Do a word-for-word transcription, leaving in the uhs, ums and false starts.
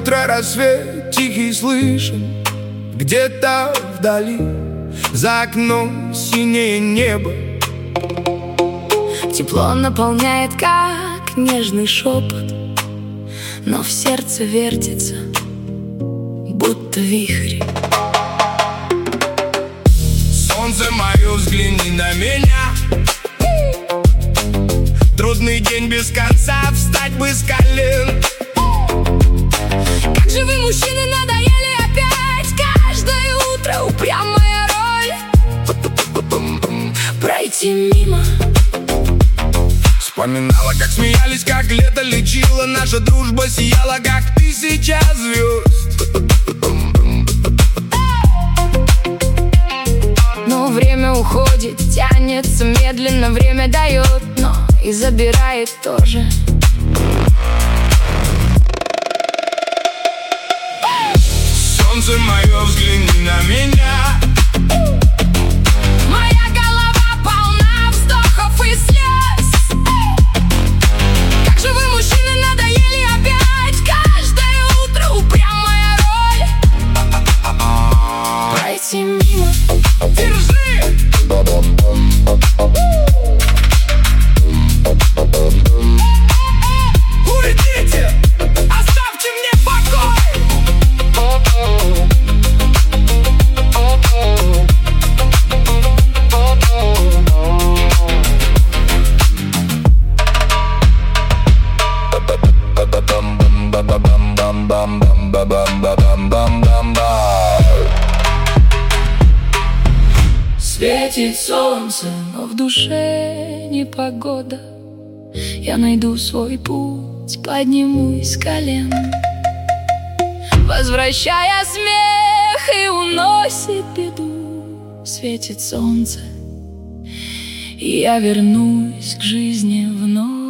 утро рассвет тихий слышен где-то вдали. За окном синее небо, тепло наполняет, как нежный шепот, но в сердце вертится, будто вихрь. Солнце мое, взгляни на меня. Трудный день без конца, встать бы с колен. Как же вы, мужчины, надоели опять. Каждое утро упрямая роль. Пройти мимо. Вспоминала, как смеялись, как лето лечило. Наша дружба сияла, как тысяча звезд. Но время уходит, тянется медленно. Время дает, но и забирает тоже. Солнце мое, взгляни на меня. Моя голова полна вздохов и слез. Как же вы, мужчины, надоели опять. Каждое утро упрямая роль. Пройти мимо. Держи! Уйдите! Оставьте мне покой! Светит солнце, но в душе непогода. Я найду свой путь, поднимусь с колен, возвращая смех и уносит беду. Светит солнце, и я вернусь к жизни вновь.